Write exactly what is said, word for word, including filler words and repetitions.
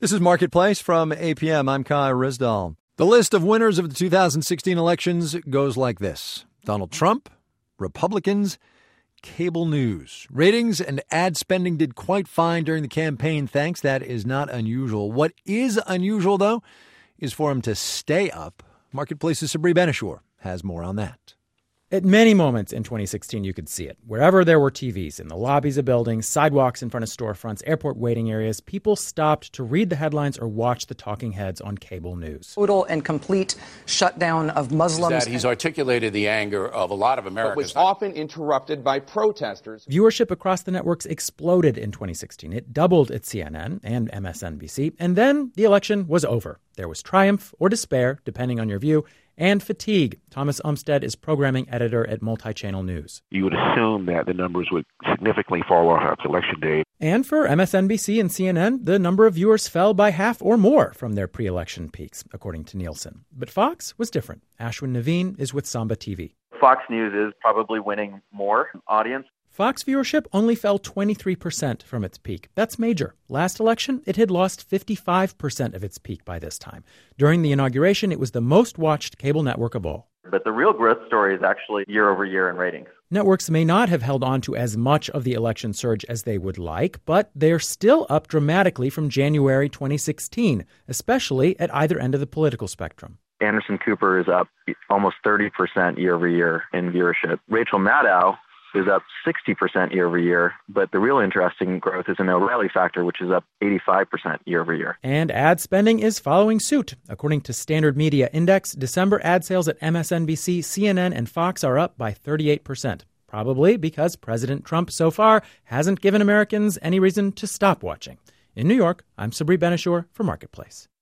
This is Marketplace from A P M. I'm Kai Risdall. The list of winners of the two thousand sixteen elections goes like this. Donald Trump, Republicans, cable news. Ratings and ad spending did quite fine during the campaign, thanks. That is not unusual. What is unusual, though, is for him to stay up. Marketplace's Sabri Ben-Achour has more on that. At many moments in twenty sixteen, you could see it. Wherever there were T Vs, in the lobbies of buildings, sidewalks in front of storefronts, airport waiting areas, people stopped to read the headlines or watch the talking heads on cable news. Total and complete shutdown of Muslims. That he's articulated the anger of a lot of Americans. But was often interrupted by protesters. Viewership across the networks exploded in twenty sixteen. It doubled at C N N and M S N B C. And then the election was over. There was triumph or despair, depending on your view, and fatigue. Thomas Umstead is programming editor at Multi-Channel News. You would assume that the numbers would significantly fall off after Election Day. And for M S N B C and C N N, the number of viewers fell by half or more from their pre-election peaks, according to Nielsen. But Fox was different. Ashwin Naveen is with Samba T V. Fox News is probably winning more audience. Fox viewership only fell twenty-three percent from its peak. That's major. Last election, it had lost fifty-five percent of its peak by this time. During the inauguration, it was the most watched cable network of all. But the real growth story is actually year over year in ratings. Networks may not have held on to as much of the election surge as they would like, but they're still up dramatically from January twenty sixteen, especially at either end of the political spectrum. Anderson Cooper is up almost thirty percent year over year in viewership. Rachel Maddow is up sixty percent year over year, but the real interesting growth is in the O'Reilly factor, which is up eighty-five percent year over year. And ad spending is following suit. According to Standard Media Index, December ad sales at M S N B C, C N N, and Fox are up by thirty-eight percent, probably because President Trump so far hasn't given Americans any reason to stop watching. In New York, I'm Sabri Ben-Achour for Marketplace.